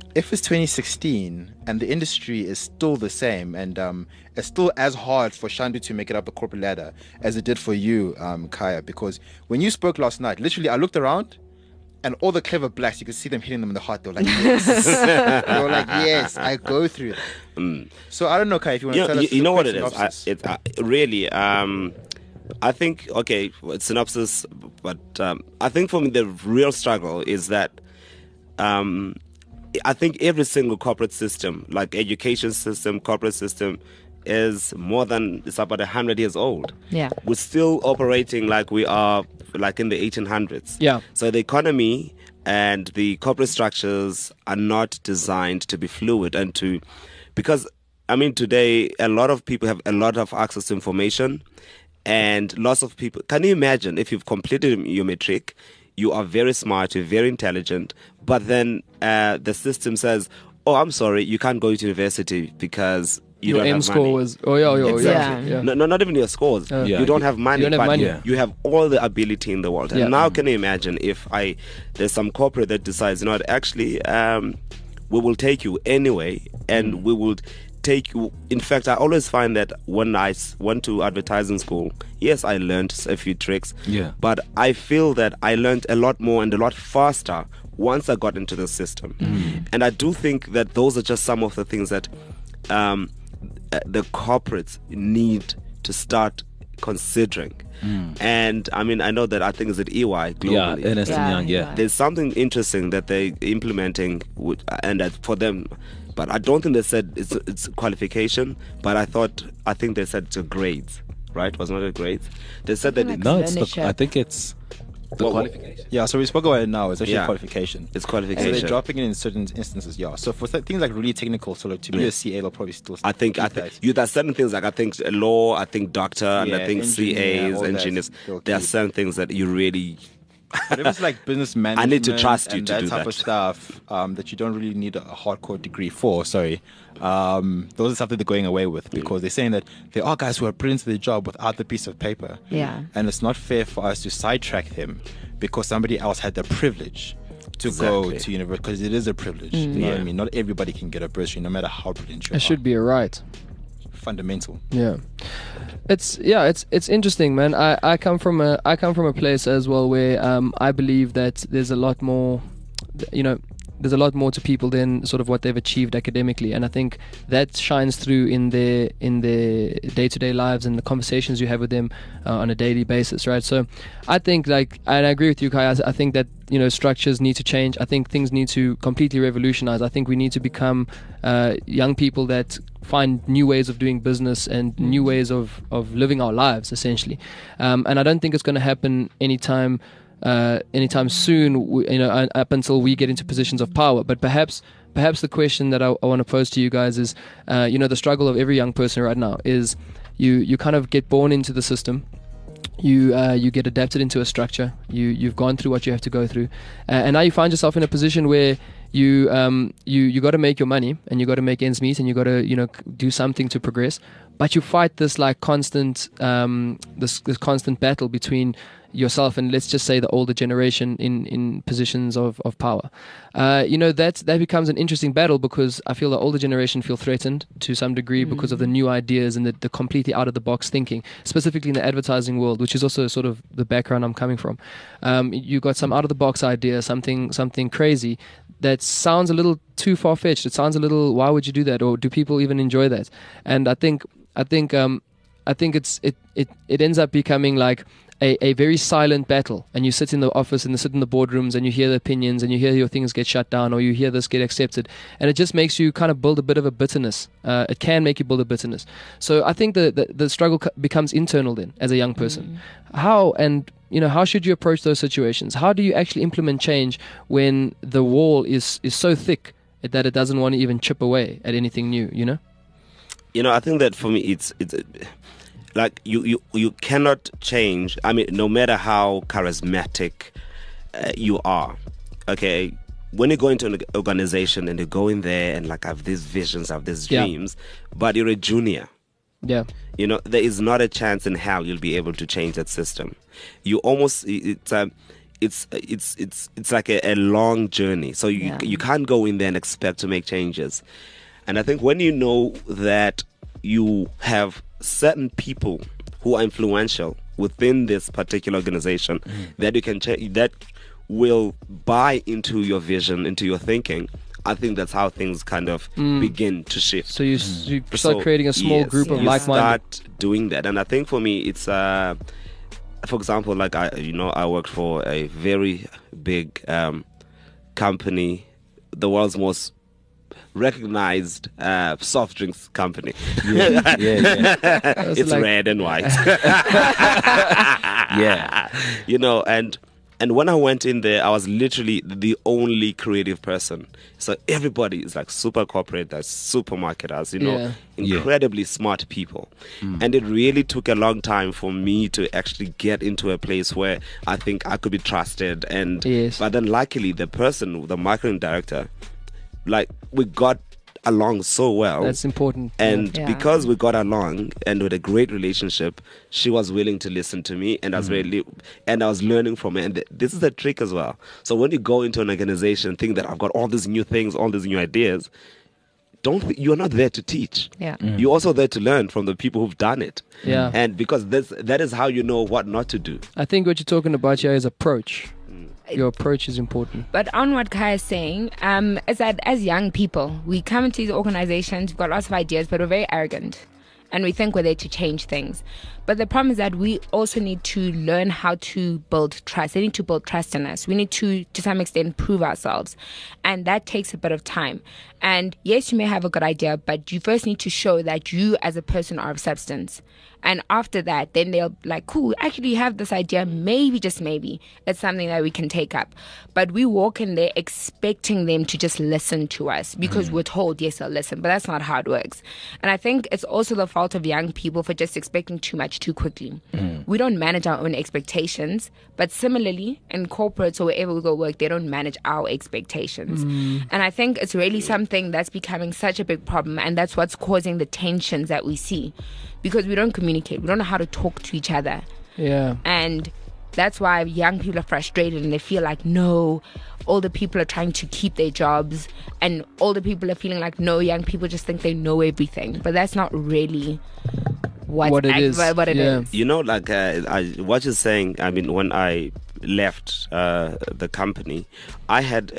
if it's 2016 and the industry is still the same and it's still as hard for Shandu to make it up the corporate ladder as it did for you, Kaya, because when you spoke last night, literally I looked around and all the clever blacks, you could see them hitting them in the heart. They were like, yes. They were like, yes, I go through that. So I don't know, Kaya, if you want to tell us. You know a what quick it is? synopsis. Really, I think, okay, synopsis, but I think for me the real struggle is that I think every single corporate system, like education system, corporate system, is more than, it's about 100 years old. Yeah. We're still operating like we are like in the 1800s. Yeah. So the economy and the corporate structures are not designed to be fluid and to, because I mean today a lot of people have a lot of access to information, and lots of people, can you imagine if you've completed your matric, you are very smart, you're very intelligent, but then the system says, oh, I'm sorry, you can't go to university because you Your don't M have score money. was. Oh yeah. Exactly. Yeah. No, not even your scores. Yeah, you don't have money, You don't have but money. Yeah. you have all the ability in the world. And Yeah. now, can you imagine if there's some corporate that decides, you know what, actually, we will take you anyway, and we will take you. In fact, I always find that when I went to advertising school, yes, I learned a few tricks. Yeah. But I feel that I learned a lot more and a lot faster once I got into the system. And I do think that those are just some of the things that the corporates need to start considering. And I mean, I know that I think it's at EY Yeah, globally. Ernest and Young, yeah. There's something interesting that they're implementing, and that for them, but I don't think they said it's a qualification. But I think they said it's a grades, right? Was not a grades. They said that Like No, it's learnership. I think it's the Well, qualification. Yeah, so we spoke about it now. It's actually Yeah. a qualification. it's So qualification. they're dropping it in certain instances, yeah. So for things like really technical, so like to be a CA, they'll probably still. I think that. there's certain things like I think law, I think doctor, and I Yeah, think engineer, CAs, all that, engineers. they'll There are keep. certain things that you really. But if it's like business management, need to trust you and to that do type that. of stuff that you don't really need a hardcore degree for. Sorry, those are stuff that they're going away with because they're saying that there are guys who are put into the job without the piece of paper. Yeah. and it's not fair for us to sidetrack them because somebody else had the privilege to go Exactly. to university because it is a privilege. You know what I mean? Not everybody can get a bursary, no matter how brilliant you are. It should be a right. Fundamental. Yeah, it's interesting, man. I come from a place as well where I believe that there's a lot more, there's a lot more to people than sort of what they've achieved academically, and I think that shines through in their day-to-day lives and the conversations you have with them on a daily basis, right? So I think and I agree with you, Kai. I think that structures need to change. I think things need to completely revolutionize. I think we need to become young people that find new ways of doing business and new ways of living our lives, essentially. And I don't think it's going to happen anytime soon, up until we get into positions of power. But perhaps the question that I want to pose to you guys is, the struggle of every young person right now is you kind of get born into the system. You get adapted into a structure. You've gone through what you have to go through, and now you find yourself in a position where you got to make your money and you got to make ends meet and you got to do something to progress. But you fight this like constant this constant battle between yourself and, let's just say, the older generation in positions of power. That becomes an interesting battle because I feel the older generation feel threatened to some degree because of the new ideas and the completely out of the box thinking, specifically in the advertising world, which is also sort of the background I'm coming from. You got some out of the box idea, something crazy that sounds a little too far fetched. It sounds a little, why would you do that, or do people even enjoy that? And I think it ends up becoming like a very silent battle, and you sit in the office and you sit in the boardrooms and you hear the opinions and you hear your things get shut down or you hear this get accepted, and it just makes you kind of build a bit of a bitterness. It can make you build a bitterness. So I think the struggle becomes internal then as a young person. How should you approach those situations? How do you actually implement change when the wall is so thick that it doesn't want to even chip away at anything new? I think that for me it's like you cannot change. I mean, no matter how charismatic you are, okay, when you go into an organization and you go in there and like have these visions, have these dreams, but you're a junior, yeah, there is not a chance in hell you'll be able to change that system. You almost it's like a long journey. So you can't go in there and expect to make changes. And I think when you know that you have certain people who are influential within this particular organization, that you can that will buy into your vision, into your thinking, I think that's how things kind of begin to shift. So you start creating a small group of like-minded. Start doing that, and I think for me, it's for example, like I worked for a very big company, the world's most recognized soft drinks company. It's like red and white. And when I went in there, I was literally the only creative person. So everybody is like super corporate, that's super marketers, incredibly smart people. And it really took a long time for me to actually get into a place where I think I could be trusted. And but then luckily the marketing director, like, we got along so well. That's important. And because we got along and with a great relationship, she was willing to listen to me, and I was learning from her. And this is the trick as well. So when you go into an organization, think that I've got all these new things, all these new ideas, you're not there to teach. You're also there to learn from the people who've done it. And because that is how you know what not to do. I think what you're talking about here is approach. Your approach is important. But on what Kai is saying, is that as young people, we come into these organizations, we've got lots of ideas, but we're very arrogant. And we think we're there to change things. But the problem is that we also need to learn how to build trust. They need to build trust in us. We need to some extent, prove ourselves. And that takes a bit of time. And yes, you may have a good idea, but you first need to show that you as a person are of substance. And after that, then they'll be like, cool, actually you have this idea, maybe, just maybe, it's something that we can take up. But we walk in there expecting them to just listen to us because we're told, yes, they'll listen. But that's not how it works. And I think it's also the fault of young people for just expecting too much too quickly. We don't manage our own expectations. But similarly, in corporates or wherever we go work, they don't manage our expectations. And I think it's really something that's becoming such a big problem. And that's what's causing the tensions that we see. Because we don't communicate. We don't know how to talk to each other. And that's why young people are frustrated and they feel like, no, older people are trying to keep their jobs. And older people are feeling like, no, young people just think they know everything. But that's not really what it is. You know, like what you're saying, I mean, when I left the company, I had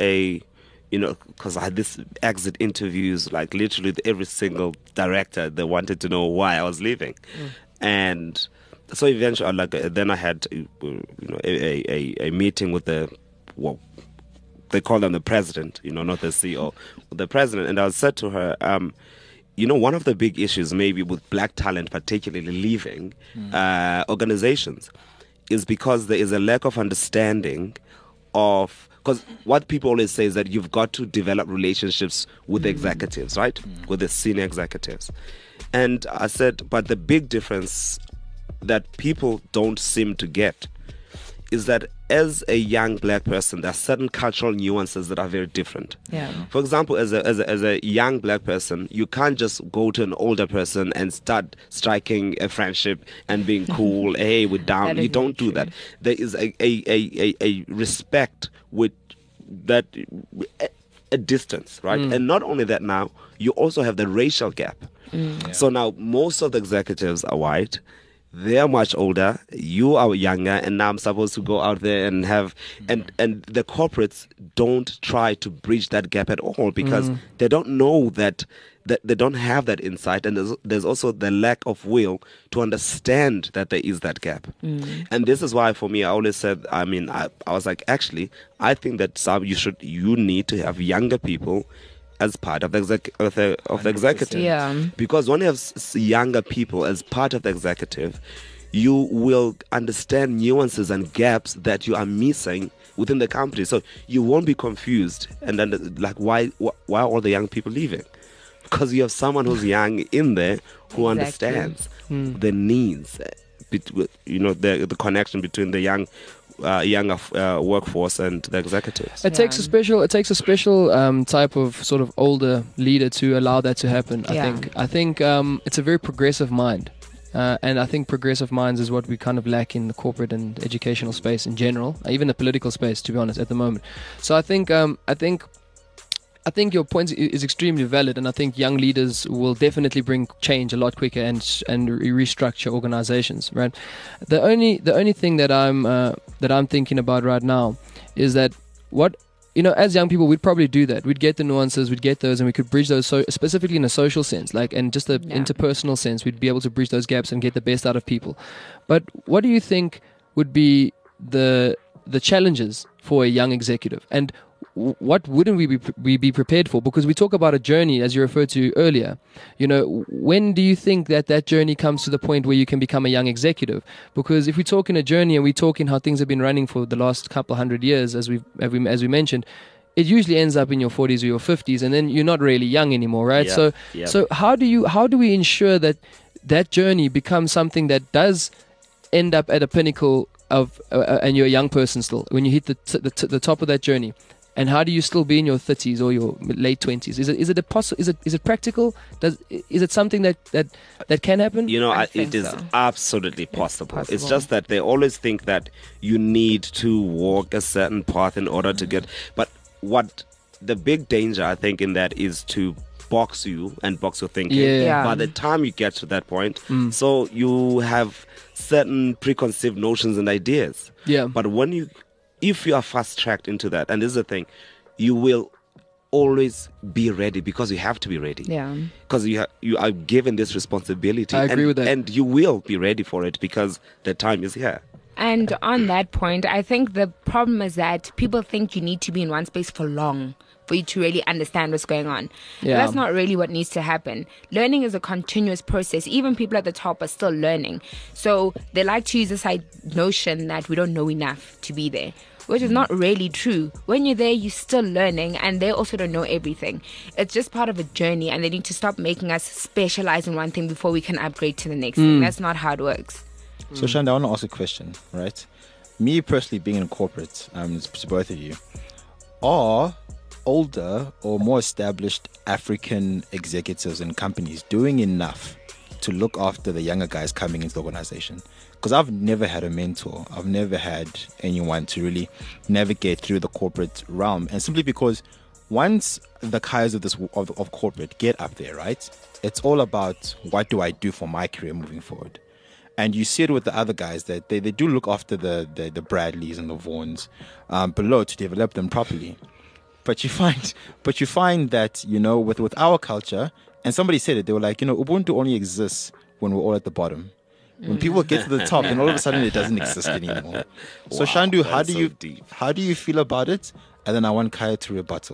because I had this exit interviews, like literally every single director, they wanted to know why I was leaving. And so eventually, then I had a meeting with they call them the president, not the CEO, the president. And I said to her, one of the big issues maybe with black talent, particularly leaving organizations, is because there is a lack of understanding of, because what people always say is that you've got to develop relationships with the executives, right? With the senior executives. And I said, but the big difference that people don't seem to get is that as a young black person, there are certain cultural nuances that are very different. For example, as a young black person, you can't just go to an older person and start striking a friendship and being cool. Hey, we're down. You don't do that. There is a respect with that, a distance, right? And not only that, now you also have the racial gap. So now most of the executives are white. They're much older, you are younger, and now I'm supposed to go out there and have and the corporates don't try to bridge that gap at all because they don't know that they don't have that insight, and there's also the lack of will to understand that there is that gap. And this is why for me I always said, I was like, actually I think that you need to have younger people as part of the executive. Because when you have younger people as part of the executive, you will understand nuances and gaps that you are missing within the company. So you won't be confused and then like why are all the young people leaving? Because you have someone who's young in there who understands the needs, the connection between the younger workforce and the executives. It takes a special type of sort of older leader to allow that to happen. I think it's a very progressive mind. And I think progressive minds is what we kind of lack in the corporate and educational space in general, even the political space, to be honest, at the moment. So I think your point is extremely valid, and I think young leaders will definitely bring change a lot quicker and restructure organizations. Right. The only thing that I'm thinking about right now is that as young people, we'd probably do that. We'd get the nuances, we'd get those, and we could bridge those, specifically in a social sense, and just an interpersonal sense. We'd be able to bridge those gaps and get the best out of people. But what do you think would be the challenges for a young executive, and what wouldn't we be prepared for? Because we talk about a journey, as you referred to earlier. When do you think that journey comes to the point where you can become a young executive? Because if we talk in a journey and we talk in how things have been running for the last couple hundred years, as we mentioned, it usually ends up in your 40s or your 50s, and then you're not really young anymore, right? Yeah, So how do we ensure that journey becomes something that does end up at a pinnacle of, and you're a young person still when you hit the top of that journey? And how do you still be in your 30s or your late 20s? Is it practical? Is it something that can happen? It is absolutely possible. It's just that they always think that you need to walk a certain path in order to get. But what the big danger, I think, in that is to box you and box your thinking. Yeah. By the time you get to that point, so you have certain preconceived notions and ideas. Yeah. But if you are fast-tracked into that, and this is the thing, you will always be ready, because you have to be ready. Yeah. Because you are given this responsibility. I agree with that. And you will be ready for it because the time is here. And on that point, I think the problem is that people think you need to be in one space for long for you to really understand what's going on. Yeah. That's not really what needs to happen. Learning is a continuous process. Even people at the top are still learning. So they like to use this notion that we don't know enough to be there, which is not really true. When you're there, you're still learning, and they also don't know everything. It's just part of a journey, and they need to stop making us specialize in one thing before we can upgrade to the next thing. That's not how it works. So, Shanda, I want to ask a question, right? Me personally, being in corporate, to both of you, are older or more established African executives and companies doing enough to look after the younger guys coming into the organization? Because I've never had a mentor. I've never had anyone to really navigate through the corporate realm. And simply because once the guys of corporate get up there, right, it's all about what do I do for my career moving forward. And you see it with the other guys that they do look after the Bradleys and the Vaughns below to develop them properly. But you find that, with our culture, and somebody said it, they were like, Ubuntu only exists when we're all at the bottom. When people get to the top, then all of a sudden it doesn't exist anymore. So Shandu, how do you feel about it? And then I want Kaya to rebuttal.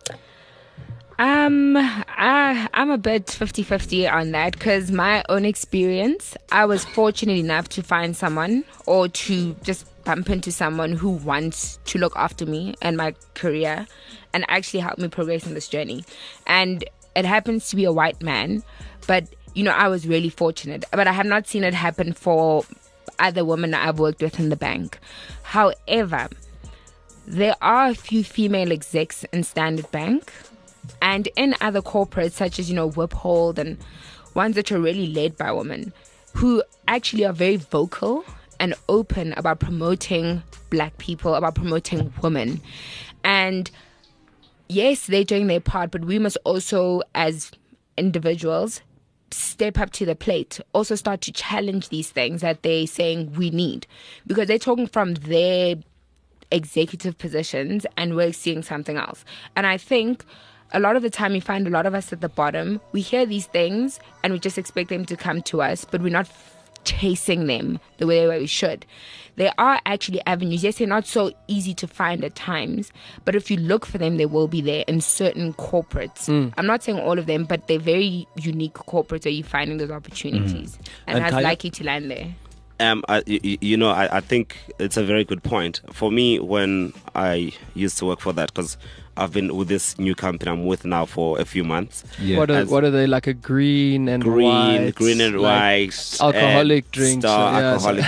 I'm a bit 50-50 on that, because my own experience, I was fortunate enough to find someone, or to just bump into someone who wants to look after me and my career and actually help me progress in this journey. And it happens to be a white man, but I was really fortunate. But I have not seen it happen for other women that I've worked with in the bank. However, there are a few female execs in Standard Bank and in other corporates such as, Wiphold, and ones that are really led by women, who actually are very vocal and open about promoting black people, about promoting women. And yes, they're doing their part, but we must also, as individuals, step up to the plate, also start to challenge these things that they're saying we need, because they're talking from their executive positions and we're seeing something else. And I think a lot of the time you find a lot of us at the bottom, we hear these things and we just expect them to come to us, but we're not chasing them the way we should. There are actually avenues. Yes, they're not so easy to find at times, but if you look for them, they will be there in certain corporates. I'm not saying all of them, but they're very unique corporates where you're finding those opportunities. And I'd like you to land there. I think it's a very good point. For me, when I used to work for that, because I've been with this new company I'm with now for a few months. Yeah. What are they, like a green and white? Green and like white. alcoholic drinks. Alcoholic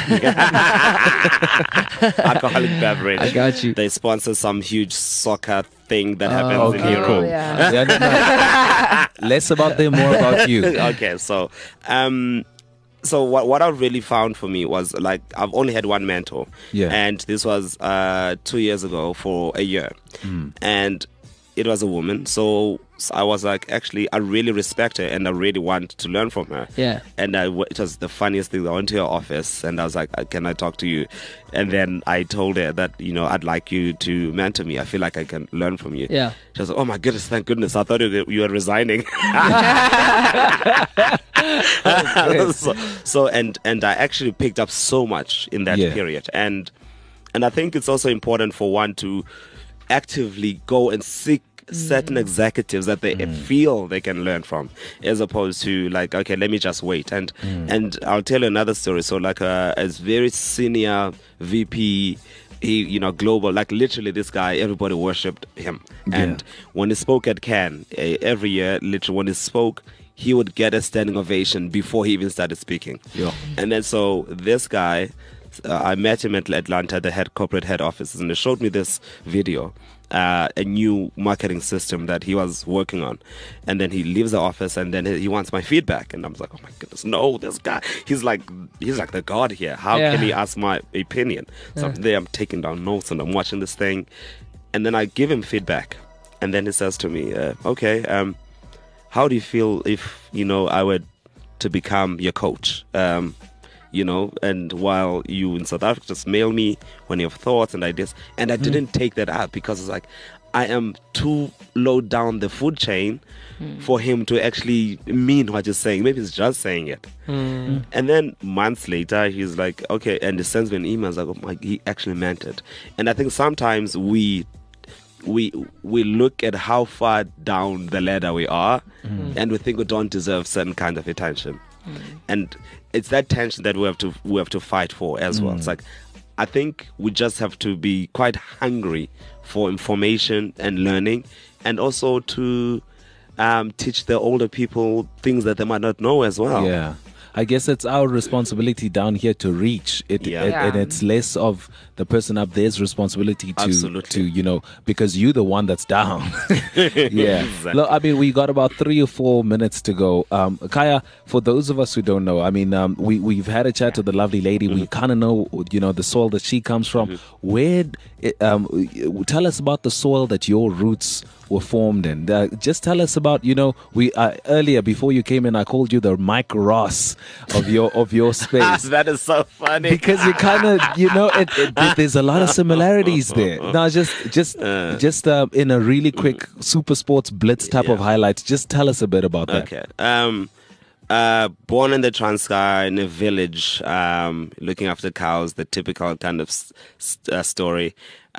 beverage. I got you. They sponsor some huge soccer thing that happens in Europe. Cool. Yeah. Yeah, no. Less about them, more about you. Okay, so so what I really found for me was like I've only had one mentor, Yeah. and this was 2 years ago for a year, and it was a woman. So I was like, actually, I really respect her and I really want to learn from her. Yeah. And it was the funniest thing. I went to her office and I was like, can I talk to you? And then I told her that, I'd like you to mentor me. I feel like I can learn from you. Yeah. She was like, oh my goodness, thank goodness. I thought you were resigning. And I actually picked up so much in that Yeah. period. And I think it's also important for one to actively go and seek certain executives that they feel they can learn from, as opposed to like, okay, let me just wait. And I'll tell you another story. So like a very senior VP, he global, like literally this guy, everybody worshipped him. And when he spoke at Cannes every year, literally when he spoke, he would get a standing ovation before he even started speaking. Yeah. And then so this guy, I met him at Atlanta, the corporate head office, and they showed me this video, a new marketing system that he was working on. And then he leaves the office and then he wants my feedback. And I was like, oh my goodness, no, this guy, he's like the god here. How Yeah. can he ask my opinion? So I'm taking down notes and I'm watching this thing. And then I give him feedback. And then he says to me, okay, how do you feel if, I were to become your coach? And while you in South Africa just mail me when you have thoughts and ideas. And I didn't take that up because it's like, I am too low down the food chain for him to actually mean what he's saying. Maybe he's just saying it. And then months later, he's like, okay, and he sends me an email. He's like, oh my, he actually meant it. And I think sometimes we look at how far down the ladder we are and we think we don't deserve certain kind of attention. And it's that tension that we have to fight for as well. It's like, I think we just have to be quite hungry for information and learning, and also to teach the older people things that they might not know as well. Yeah. I guess it's our responsibility down here to reach it, Yeah. and it's less of the person up there's responsibility Absolutely. to because you're the one that's down. Yeah. Exactly. Look, I mean, we got about 3 or 4 minutes to go. Kaya, for those of us who don't know, I mean, we've had a chat to the lovely lady. We kind of know, the soil that she comes from. Where, tell us about the soil that your roots were formed in. Just tell us about, we earlier before you came in, I called you the Mike Ross of your space. That is so funny. Because you kind of, there's a lot of similarities there. Now, just in a really quick super sports blitz type of highlights, just tell us a bit about that. Okay. Born in the Transkei in a village, looking after cows, the typical kind of story.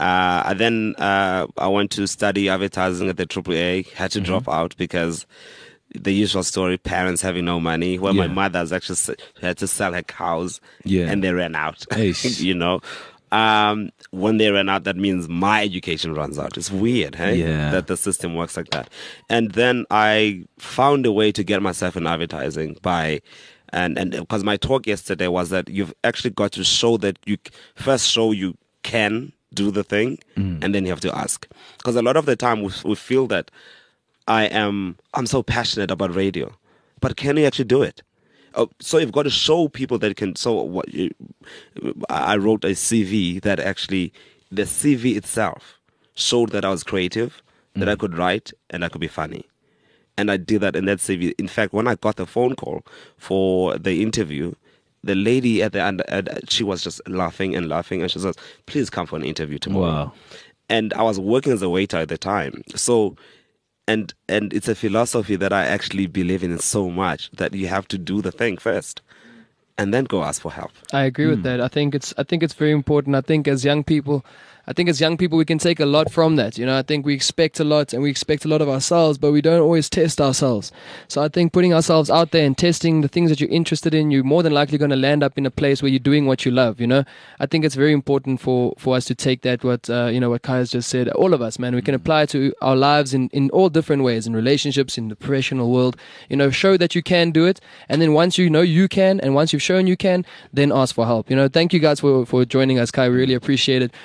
I went to study advertising at the AAA, had to drop out because the usual story, parents having no money. Well, my mother has actually had to sell her cows and they ran out, Eish. When they ran out, that means my education runs out. It's weird, hey? Yeah. That the system works like that. And then I found a way to get myself in advertising and because my talk yesterday was that you've actually got to show that you can do the thing, and then you have to ask. Because a lot of the time we feel that I'm so passionate about radio, but can you actually do it? So you've got to show people that you can. So I wrote a CV that actually, the CV itself showed that I was creative, that I could write, and I could be funny. And I did that in that CV. In fact, when I got the phone call for the interview, the lady at the end, she was just laughing, and she says, please come for an interview tomorrow. Wow. And I was working as a waiter at the time. So, and it's a philosophy that I actually believe in so much, that you have to do the thing first and then go ask for help. I agree with that. I think it's very important. I think as young people, we can take a lot from that. I think we expect a lot, and we expect a lot of ourselves, but we don't always test ourselves. So I think putting ourselves out there and testing the things that you're interested in, you're more than likely going to land up in a place where you're doing what you love. I think it's very important for us to take that, what Kaya's just said. All of us, man, we can apply it to our lives in all different ways, in relationships, in the professional world. Show that you can do it, and then once you know you can, and once you've shown you can, then ask for help. Thank you guys for joining us, Kaya. We really appreciate it. We really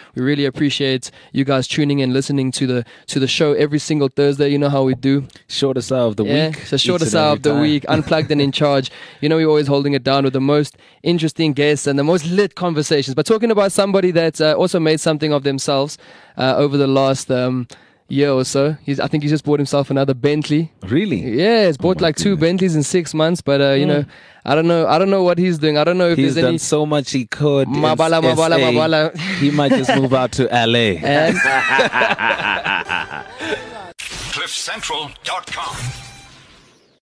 appreciate you guys tuning in, listening to the show every single Thursday. You know how we do. Shortest hour of the week. So shortest each and hour every of the time. week, unplugged and in charge. You know, we're always holding it down with the most interesting guests and the most lit conversations. But talking about somebody that's also made something of themselves over the last year or so. I think he just bought himself another Bentley. Really? Yeah, he's bought like 2 Bentleys in 6 months. But you know, I don't know what he's doing. I don't know if He's there's done any. so much he could. in Mabala. SA. He might just move out to LA. And CliffCentral.com.